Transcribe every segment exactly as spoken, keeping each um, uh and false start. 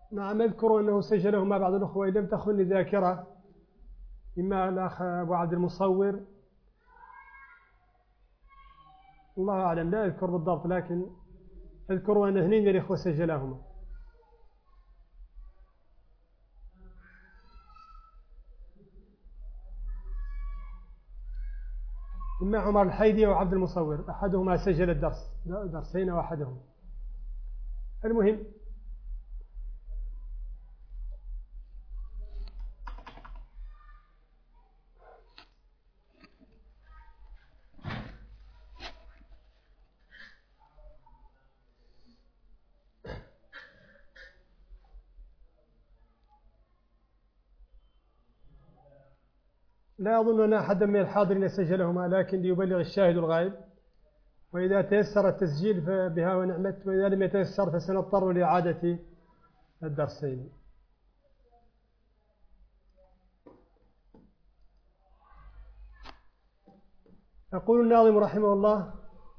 نعم أذكر أنه سجله مع بعض الأخوة، إن لم تخن ذاكرة، إما الأخ أبو عبد المصور، الله أعلم لا أذكر بالضبط، لكن أذكر أن اثنين من الإخوة سجلهما. إما عمر الحيدي أو عبد المصور، أحدهما سجل الدرس درسين أو أحدهم. المهم لا أظن أن أحدا من الحاضرين سجلهما، لكن ليبلغ الشاهد الغائب، وإذا تيسر التسجيل فبها ونعمت، وإذا لم يتيسر فسنضطر لإعادة الدرسين. يقول الناظم رحمه الله: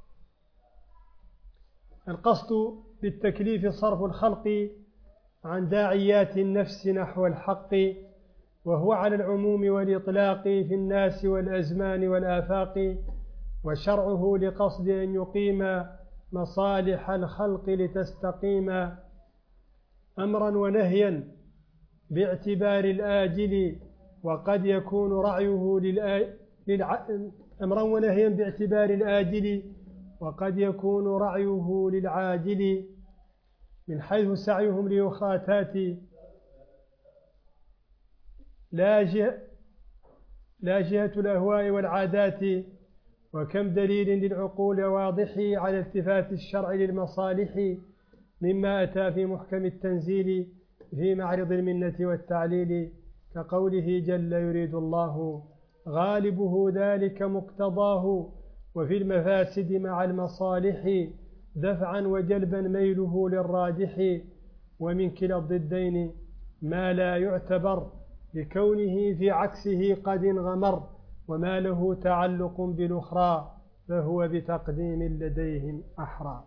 القصد بالتكليف صرف الخلق عن داعيات النفس نحو الحق، وهو على العموم والإطلاق في الناس والأزمان والآفاق، وشرعه لقصد أن يقيم مصالح الخلق لتستقيم، أمرا ونهيا باعتبار الآجل، وقد يكون رعيه للآ... للع... أمرا ونهيا باعتبار الآجل، وقد يكون رعيه للعاجل، من حيث سعيهم ليخاتات لا جهة لا جهة الأهواء والعادات، وكم دليل للعقول واضح على التفات الشرع للمصالح، مما أتى في محكم التنزيل في معرض المنة والتعليل، كقوله جل: يريد الله غالبه ذلك مقتضاه، وفي المفاسد مع المصالح دفعا وجلبا ميله للراجح، ومن كلا الضدين ما لا يعتبر لكونه في عكسه قد انغمر، وما له تعلق بالأخرى فهو بتقديم لديهم أحرى.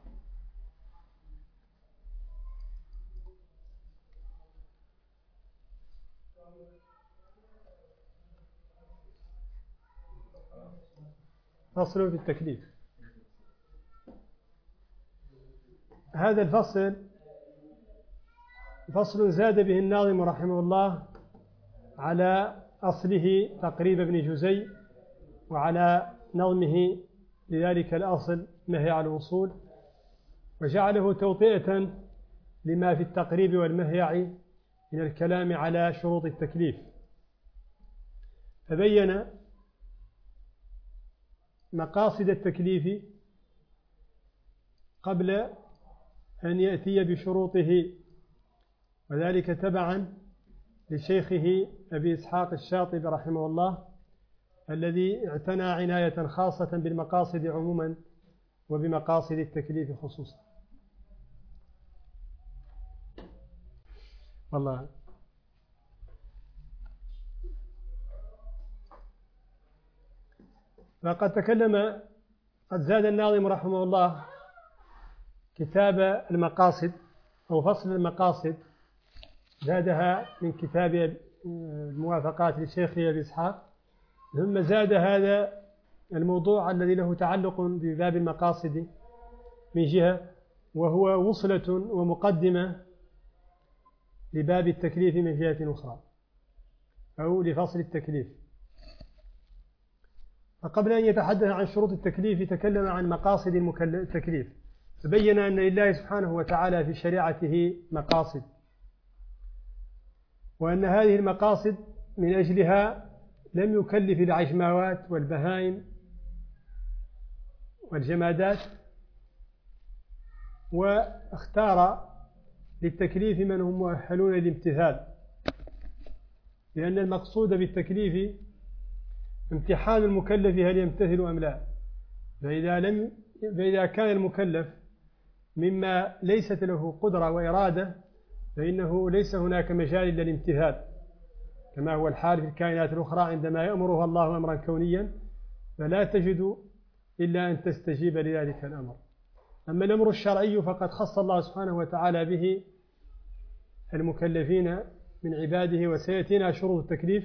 فصل في التكليف. هذا الفصل فصل زاد به الناظم رحمه الله على أصله تقريب ابن جزي، وعلى نظمه لذلك الأصل مهيع الوصول، وجعله توطئة لما في التقريب والمهيع من الكلام على شروط التكليف، فبين مقاصد التكليف قبل أن يأتي بشروطه، وذلك تبعا لشيخه أبي إسحاق الشاطبي رحمه الله، الذي اعتنى عناية خاصة بالمقاصد عموما وبمقاصد التكليف خصوصا. والله فقد تكلم قد زاد الناظم رحمه الله كتاب المقاصد أو فصل المقاصد، زادها من كتاب الموافقات للشيخ أبي إسحاق، ثم زاد هذا الموضوع الذي له تعلق بباب المقاصد من جهة، وهو وصلة ومقدمة لباب التكليف من جهة أخرى، أو لفصل التكليف. فقبل أن يتحدث عن شروط التكليف تكلم عن مقاصد التكليف، فبين أن لله سبحانه وتعالى في شريعته مقاصد، وأن هذه المقاصد من أجلها لم يكلف العجماوات والبهائم والجمادات، واختار للتكليف من هم مؤهلون للامتثال، لأن المقصود بالتكليف امتحان المكلف هل يمتثل أم لا. فإذا, لم فإذا كان المكلف مما ليست له قدرة وإرادة فإنه ليس هناك مجال للامتثال، كما هو الحال في الكائنات الأخرى عندما يأمرها الله أمرا كونيا فلا تجد إلا أن تستجيب لذلك الأمر. أما الأمر الشرعي فقد خص الله سبحانه وتعالى به المكلفين من عباده، وسيأتينا شروط التكليف.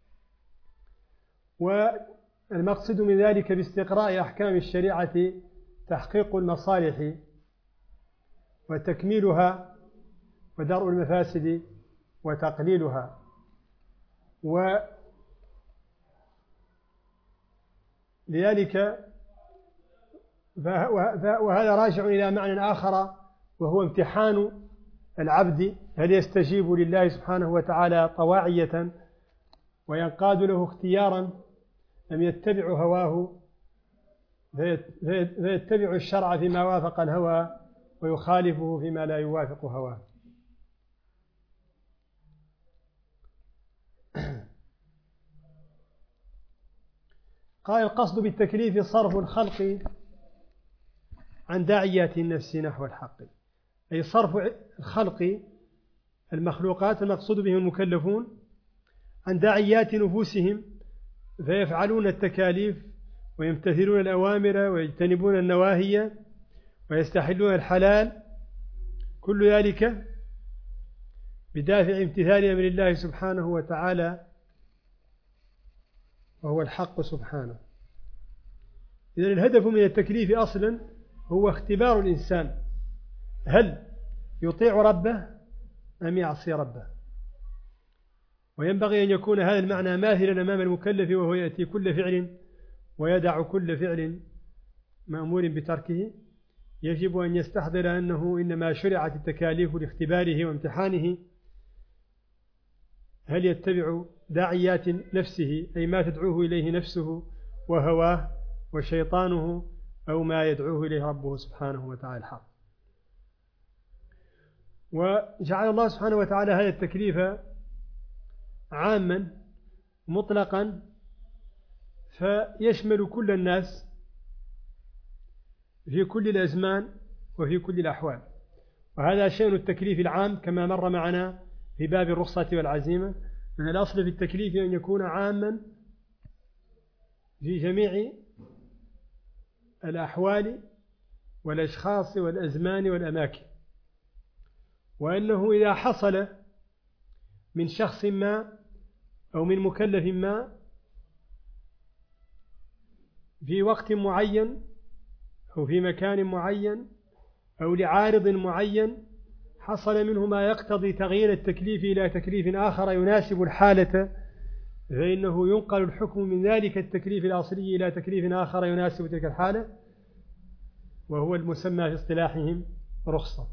والمقصد من ذلك باستقراء أحكام الشريعة تحقيق المصالح وتكميلها ودرء المفاسد وتقليلها. ولذلك وهذا راجع إلى معنى آخر، وهو امتحان العبد، هل يستجيب لله سبحانه وتعالى طواعية وينقاد له اختيارا، أم يتبع هواه فيتبع الشرع فيما وافق الهوى ويخالفه فيما لا يوافق هواه. قال: القصد بالتكليف صرف الخلق عن داعيات النفس نحو الحق، أي صرف الخلق المخلوقات المقصود بهم المكلفون عن داعيات نفوسهم، فيفعلون التكاليف ويمتثلون الأوامر ويجتنبون النواهي ويستحلون الحلال، كل ذلك بدافع امتثال أمر الله سبحانه وتعالى وهو الحق سبحانه. إذن الهدف من التكليف أصلا هو اختبار الإنسان، هل يطيع ربه أم يعصي ربه. وينبغي أن يكون هذا المعنى ماثلا أمام المكلف، وهو يأتي كل فعل ويدع كل فعل مأمور بتركه. يجب أن يستحضر أنه إنما شرعت التكاليف لاختباره وامتحانه، هل يتبع داعيات نفسه، أي ما تدعوه إليه نفسه وهواه وشيطانه، أو ما يدعوه إليه ربه سبحانه وتعالى الحق. وجعل الله سبحانه وتعالى هذا التكليف عاما مطلقا، فيشمل كل الناس في كل الأزمان وفي كل الأحوال. وهذا شأن التكليف العام كما مر معنا في باب الرخصة والعزيمة، من الأصل في التكليف أن يكون عاما في جميع الأحوال والأشخاص والأزمان والأماكن، وأنه إذا حصل من شخص ما أو من مكلف ما في وقت معين أو في مكان معين أو لعارض معين حصل منه ما يقتضي تغيير التكليف إلى تكليف آخر يناسب الحالة، فإنه ينقل الحكم من ذلك التكليف الأصلي إلى تكليف آخر يناسب تلك الحالة، وهو المسمى في اصطلاحهم رخصة.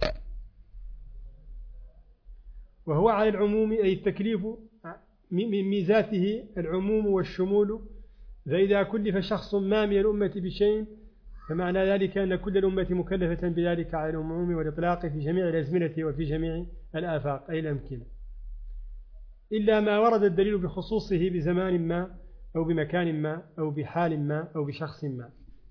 وهو على العموم، أي التكليف من ميزاته العموم والشمول، فإذا كلف شخص ما من الأمة بشيء فمعنى ذلك أن كل الأمة مكلفة بذلك على العموم والإطلاق في جميع الأزمنة وفي جميع الآفاق أي الأمكنة، إلا ما ورد الدليل بخصوصه بزمان ما أو بمكان ما أو بحال ما أو بشخص ما.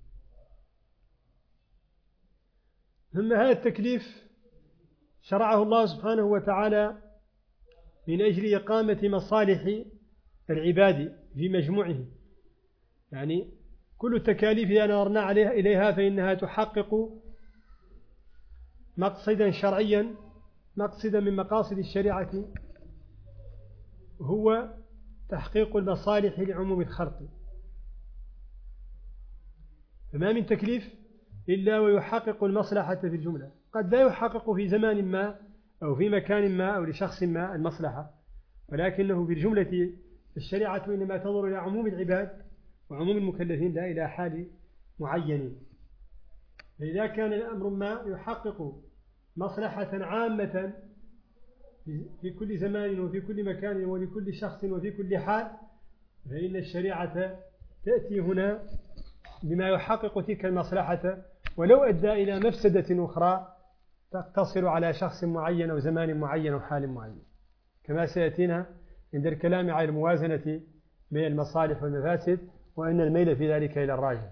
ثم هذا التكليف شرعه الله سبحانه وتعالى من أجل إقامة مصالح العباد في مجموعه، يعني كل التكاليف إذا نظرنا عليها إليها فإنها تحقق مقصدا شرعيا، مقصدا من مقاصد الشريعة هو تحقيق المصالح لعموم الخلق. فما من تكليف إلا ويحقق المصلحة في الجملة، قد لا يحقق في زمان ما أو في مكان ما أو لشخص ما المصلحة، ولكنه في الجملة الشريعة إنما تنظر إلى عموم العباد وعموم المكلفين لا إلى حال معين. فإذا كان الأمر ما يحقق مصلحة عامة في كل زمان وفي كل مكان ولكل شخص وفي كل حال، فإن الشريعة تأتي هنا بما يحقق تلك المصلحة، ولو أدى إلى مفسدة أخرى تقتصر على شخص معين أو زمان معين أو حال معين، كما سيأتينا عند الكلام على الموازنة بين المصالح والمفاسد، وأن الميل في ذلك إلى الراجح.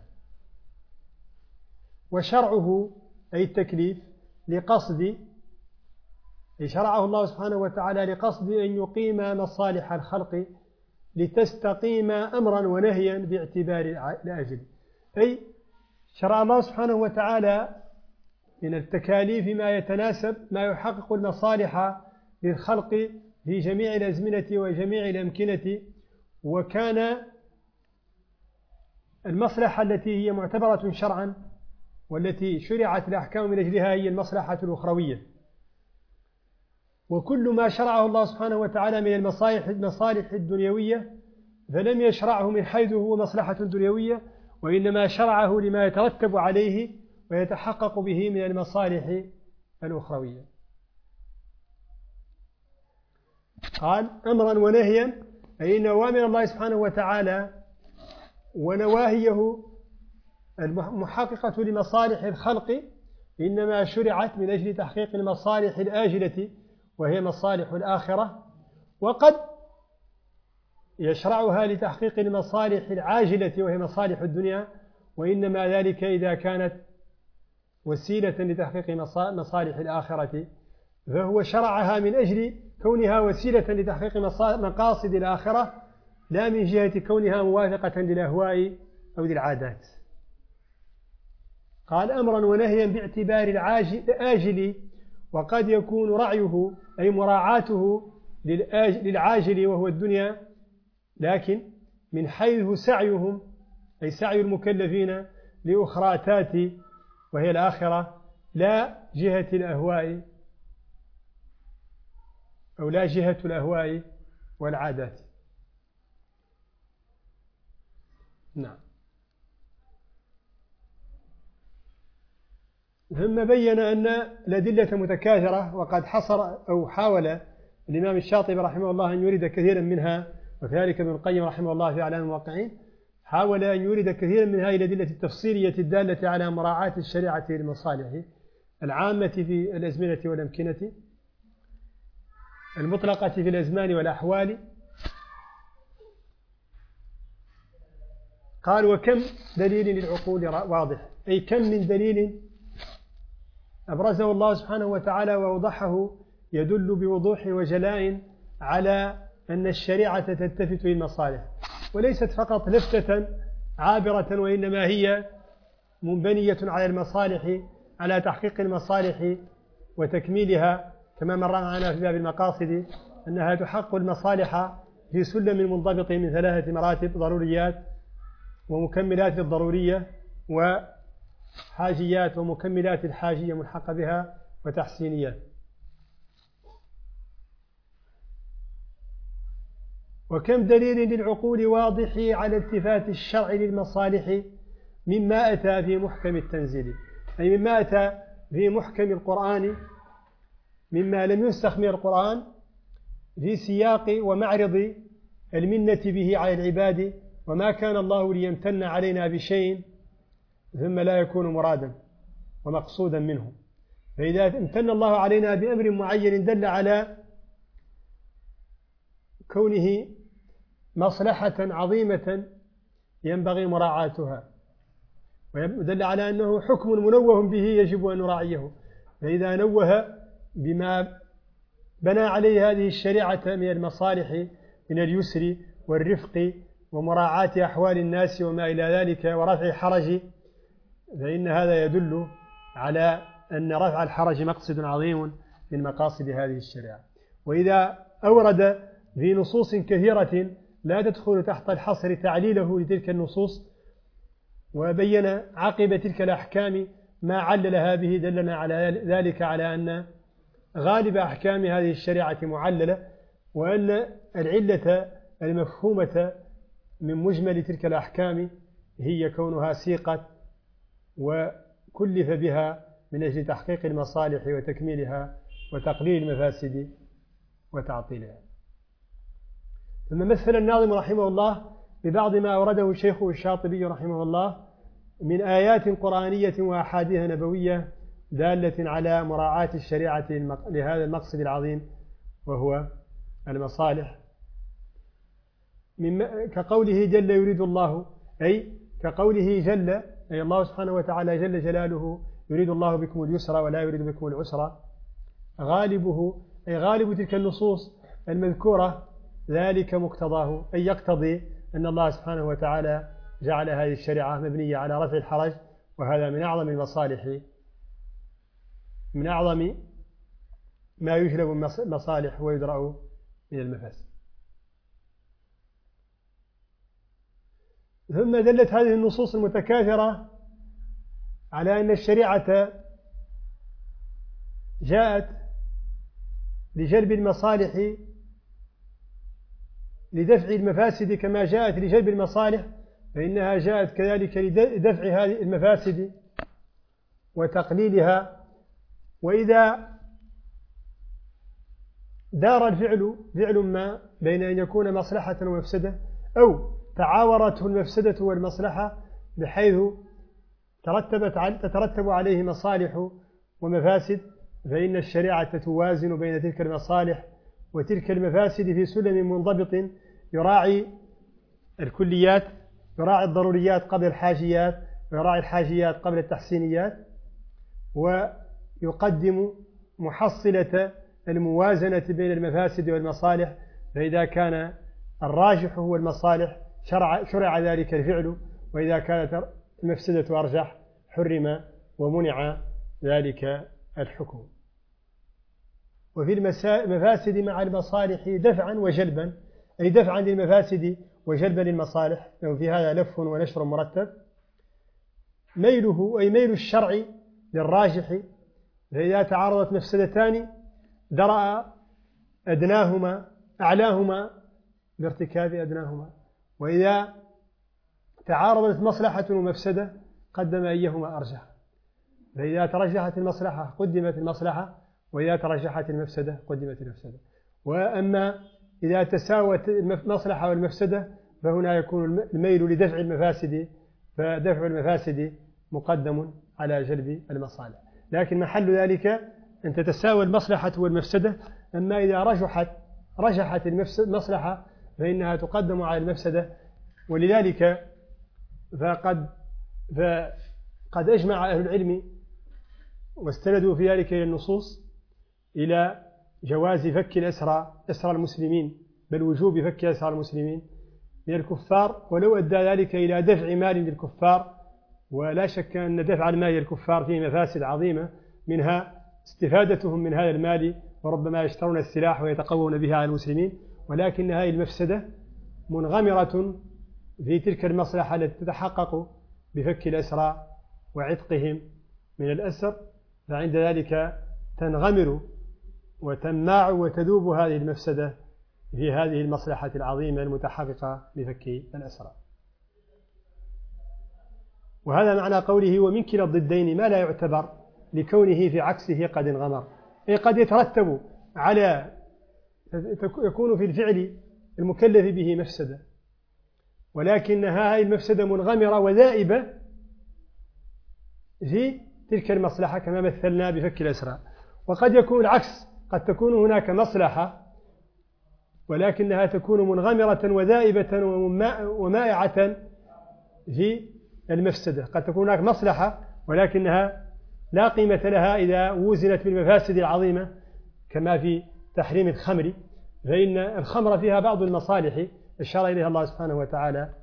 وشرعه أي التكليف لقصد، شرعه الله سبحانه وتعالى لقصد أن يقيم مصالح الخلق لتستقيم أمرا ونهيا باعتبار الأجل، أي شرع الله سبحانه وتعالى من التكاليف ما يتناسب ما يحقق المصالح للخلق في جميع الأزمنة وجميع الأمكنة، وكان المصلحة التي هي معتبرة شرعا والتي شرعت الأحكام من أجلها هي المصلحة الأخروية. وكل ما شرعه الله سبحانه وتعالى من المصالح المصالح الدنيوية فلم يشرعه من حيث هو مصلحة دنيوية، وإنما شرعه لما يترتب عليه ويتحقق به من المصالح الأخروية. قال أمرا ونهيا، أي إن أوامر الله سبحانه وتعالى ونواهيه المحققة لمصالح الخلق إنما شرعت من أجل تحقيق المصالح الآجلة وهي مصالح الآخرة، وقد يشرعها لتحقيق المصالح العاجلة وهي مصالح الدنيا، وإنما ذلك إذا كانت وسيلة لتحقيق مصالح الآخرة، فهو شرعها من أجل كونها وسيلة لتحقيق مقاصد الآخرة لا من جهة كونها موافقة للأهواء أو للعادات. قال أمرا ونهيا باعتبار الآجل، وقد يكون رعيه أي مراعاته للعاجل وهو الدنيا، لكن من حيث سعيهم أي سعي المكلفين لأخراتات وهي الآخرة لا جهة الأهواء أو لا جهة الأهواء والعادات. نعم. ثم بين أن الأدلة متكاثرة، وقد حصر أو حاول الإمام الشاطبي رحمه الله أن يريد كثيرا منها، وكذلك ابن القيم رحمه الله في أعلام الموقعين حاول أن يريد كثيرا من هذه الأدلة التفصيلية الدالة على مراعاة الشريعة للمصالح العامة في الأزمنة والأمكنة المطلقة في الأزمان والأحوال. قال وكم دليل للعقول واضح، أي كم من دليل أبرزه الله سبحانه وتعالى ووضحه يدل بوضوح وجلاء على أن الشريعة تلتفت للمصالح، وليست فقط لفتة عابرة، وإنما هي منبنية على المصالح، على تحقيق المصالح وتكميلها، كما مر معنا في باب المقاصد أنها تحقق المصالح في سلم منضبط من ثلاثة مراتب: ضروريات ومكملات الضرورية وحاجيات ومكملات الحاجية ملحقة بها وتحسينيات. وكم دليل للعقول واضح على التفات الشرع للمصالح مما أتى في محكم التنزيل، أي مما أتى في محكم القرآن مما لم ينسخ من القرآن في سياق ومعرض المنة به على العباد، وما كان الله ليمتن علينا بشيء ثم لا يكون مرادا ومقصودا منه. فإذا امتن الله علينا بأمر معين دل على كونه مصلحة عظيمة ينبغي مراعاتها، ودل على أنه حكم منوه به يجب أن نراعيه. فإذا نوه بما بنى عليه هذه الشريعة من المصالح من اليسر والرفق ومراعاة أحوال الناس وما إلى ذلك ورفع الحرج، فإن هذا يدل على أن رفع الحرج مقصد عظيم من مقاصد هذه الشريعة. وإذا أورد في نصوص كثيرة لا تدخل تحت الحصر تعليله لتلك النصوص وبين عقب تلك الأحكام ما عللها به، دلنا على ذلك على أن غالب أحكام هذه الشريعة معللة، وأن العلة المفهومة من مجمل تلك الأحكام هي كونها سيقت وكلف بها من أجل تحقيق المصالح وتكميلها وتقليل المفاسد وتعطيلها. ثم مثل الناظم رحمه الله ببعض ما أورده شيخه الشاطبي رحمه الله من آيات قرآنية وأحاديث نبوية دالة على مراعاة الشريعة لهذا المقصد العظيم وهو المصالح، كقوله جل يريد الله، أي كقوله جل أي الله سبحانه وتعالى جل جلاله يريد الله بكم اليسر ولا يريد بكم العسر، غالبه أي غالب تلك النصوص المذكورة ذلك مقتضاه، أي يقتضي أن الله سبحانه وتعالى جعل هذه الشريعة مبنية على رفع الحرج، وهذا من أعظم المصالح من أعظم ما يجلب المصالح ويدرأ من المفاسد. ثم دلت هذه النصوص المتكاثرة على أن الشريعة جاءت لجلب المصالح لدفع المفاسد كما جاءت لجلب المصالح، فإنها جاءت كذلك لدفع هذه المفاسد وتقليلها. وإذا دار الفعل فعل ما بين أن يكون مصلحة ومفسدة، أو تعاورته المفسدة والمصلحة بحيث ترتبت تترتب عليه مصالح ومفاسد، فإن الشريعة توازن بين تلك المصالح وتلك المفاسد في سلم منضبط يراعي الكليات، يراعي الضروريات قبل الحاجيات، ويراعي الحاجيات قبل التحسينيات، ويقدم محصلة الموازنة بين المفاسد والمصالح. فإذا كان الراجح هو المصالح شرع, شرع ذلك الفعل، وإذا كانت المفسدة أرجح حرم ومنع ذلك الحكم. وفي المفاسد مع المصالح دفعا وجلبا، أي دفعا للمفاسد وجلبا للمصالح، لو في هذا لف ونشر مرتب. ميله أي ميل الشرع للراجح، فإذا تعارضت مفسدتان درأ أدناهما أعلاهما بارتكاب أدناهما، وإذا تعارضت مصلحة ومفسدة قدم أيهما أرجح، فإذا ترجحت المصلحة قدمت المصلحة، وإذا ترجحت المفسدة قدمت المفسدة. وأما إذا تساوت المصلحة والمفسدة فهنا يكون الميل لدفع المفاسد، فدفع المفاسد مقدم على جلب المصالح. لكن محل ذلك أن تتساوى المصلحة والمفسدة. أما إذا رجحت رجحت المصلحة فإنها تقدم على المفسدة. ولذلك فقد فقد أجمع أهل العلم واستندوا في ذلك إلى النصوص إلى جواز فك الأسرى أسرى المسلمين، بل وجوب فك أسرى المسلمين من الكفار، ولو أدى ذلك إلى دفع مال للكفار. ولا شك أن دفع المال للكفار فيه مفاسد عظيمة، منها استفادتهم من هذا المال، وربما يشترون السلاح ويتقوون بها على المسلمين، ولكن هذه المفسدة منغمرة في تلك المصلحة التي تتحقق بفك الأسرى وعتقهم من الأسر، فعند ذلك تنغمر وتماع وتذوب هذه المفسدة في هذه المصلحة العظيمة المتحققة بفك الأسرى. وهذا معنى قوله ومن كلا الضدين ما لا يعتبر، لكونه في عكسه قد انغمر، أي قد يترتب على يكون في الفعل المكلف به مفسدة، ولكنها هذه المفسدة منغمرة وذائبة في تلك المصلحة كما مثلنا بفك الأسرى. وقد يكون العكس، قد تكون هناك مصلحة ولكنها تكون منغمرة وذائبة ومائعة في المفسدة. قد تكون هناك مصلحة ولكنها لا قيمة لها إذا وزنت بالمفاسد العظيمة، كما في تحريم الخمر، فإن الخمر فيها بعض المصالح أشار إليها الله سبحانه وتعالى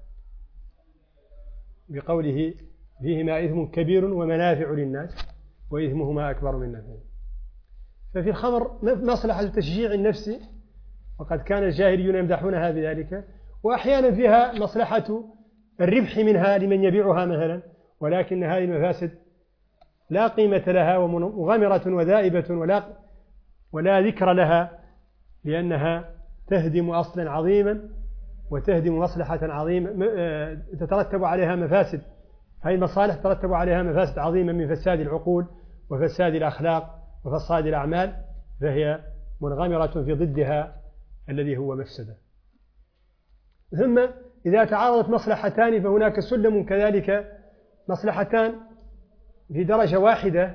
بقوله فيهما إثم كبير ومنافع للناس وإثمهما أكبر من نفعه. ففي الخمر مصلحة تشجيع النفس، وقد كان الجاهليون يمدحونها بذلك، وأحيانا فيها مصلحة الربح منها لمن يبيعها مثلا، ولكن هذه المفاسد لا قيمة لها ومغامرة وذائبة ولا, ولا ذكر لها، لأنها تهدم أصلا عظيما وتهدم مصلحة عظيمة تترتب عليها مفاسد. هذه المصالح تترتب عليها مفاسد عظيمة من فساد العقول وفساد الأخلاق وفساد الأعمال، فهي منغمرة في ضدها الذي هو مفسدة. ثم إذا تعارضت مصلحتان فهناك سلم كذلك، مصلحتان في درجة واحدة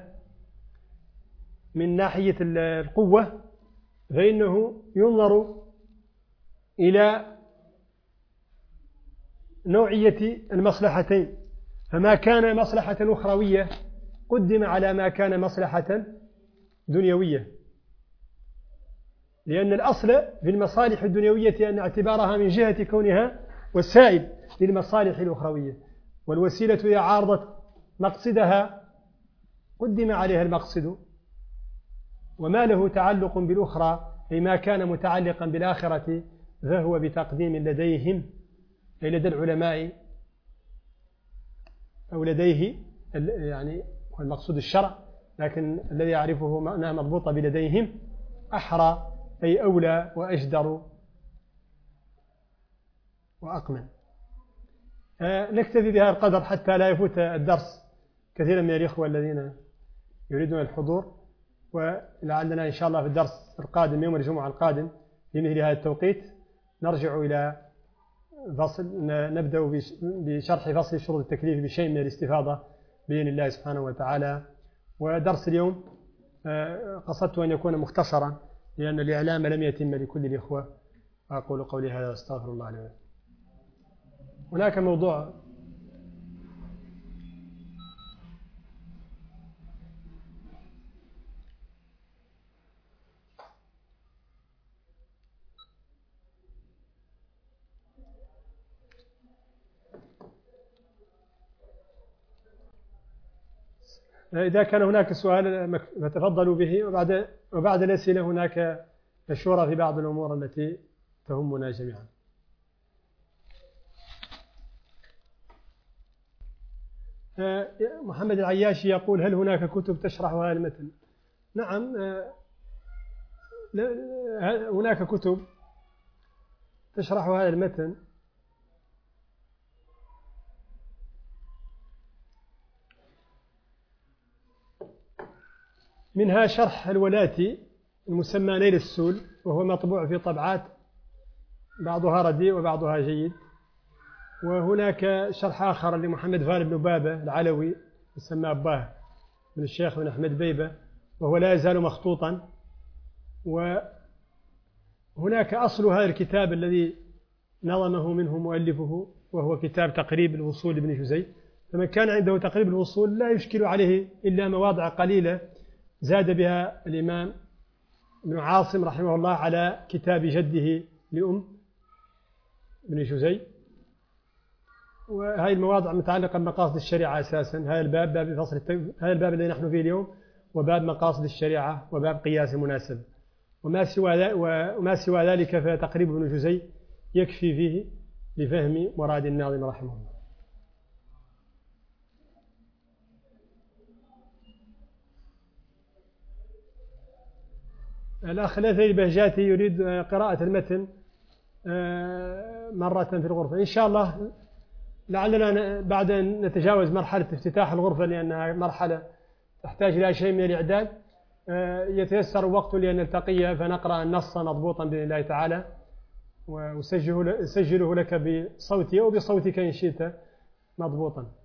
من ناحية القوة، فإنه ينظر إلى نوعية المصلحتين، فما كان مصلحة أخروية قدم على ما كان مصلحة دنيوية، لأن الأصل في المصالح الدنيوية أن اعتبارها من جهة كونها وسائل للمصالح الأخروية، والوسيلة إذا عارضت مقصدها قدم عليها المقصد وما له تعلق بالأخرى أي ما كان متعلقا بالآخرة فهو بتقديم لديهم أي لدى العلماء أو لديه يعني المقصود الشرع، لكن الذي يعرفه أنها مضبوطة بلديهم أحرى أي أولى وأجدر وأقمن. آه نكتفي بهذا القدر حتى لا يفوت الدرس كثيرا من الإخوة الذين يريدون الحضور، ولعلنا إن شاء الله في الدرس القادم يوم الجمعة القادم في مثل هذا التوقيت نرجع إلى فصل نبدأ بشرح فصل شروط التكليف بشيء من الاستفاضة بإذن الله سبحانه وتعالى. ودرس اليوم قصدت أن يكون مختصرا لأن الإعلام لم يتم لكل الإخوة. أقول قولي هذا واستغفر الله لي ولكم. هناك موضوع إذا كان هناك سؤال فتفضلوا به، وبعد وبعد الأسئلة هناك مشورة في بعض الأمور التي تهمنا جميعا. محمد العياشي يقول: هل هناك كتب تشرح هذا المتن؟ نعم، هناك كتب تشرح هذا المتن، منها شرح الولاتي المسمى نيل السول، وهو مطبوع في طبعات بعضها رديء وبعضها جيد. وهناك شرح آخر لمحمد فارس بن بابة العلوي يسمى أباه من الشيخ بن أحمد بيبة، وهو لا يزال مخطوطا. وهناك أصل هذا الكتاب الذي نظمه منه مؤلفه، وهو كتاب تقريب الوصول لابن جزي. فمن كان عنده تقريب الوصول لا يشكل عليه إلا مواضع قليلة زاد بها الإمام ابن عاصم رحمه الله على كتاب جده لأم ابن جزي. وهذه المواضع متعلقة بمقاصد الشريعة أساسا. هذا الباب باب فصل التك... هذا الباب الذي نحن فيه اليوم وباب مقاصد الشريعة وباب قياس المناسبة. وما سوى ذلك وما سوى ذلك فتقريب ابن جزي يكفي فيه لفهم مراد الناظم رحمه الله. الأخ الأثري البهجاتي يريد قراءة المتن مرة في الغرفة إن شاء الله. لعلنا بعد أن نتجاوز مرحلة افتتاح الغرفة لأنها مرحلة تحتاج إلى شيء من الإعداد، يتيسر وقت لأن نلتقي فنقرأ النص مضبوطا بإذن الله تعالى، وأسجله لك بصوتي أو بصوتك إن شئت مضبوطا.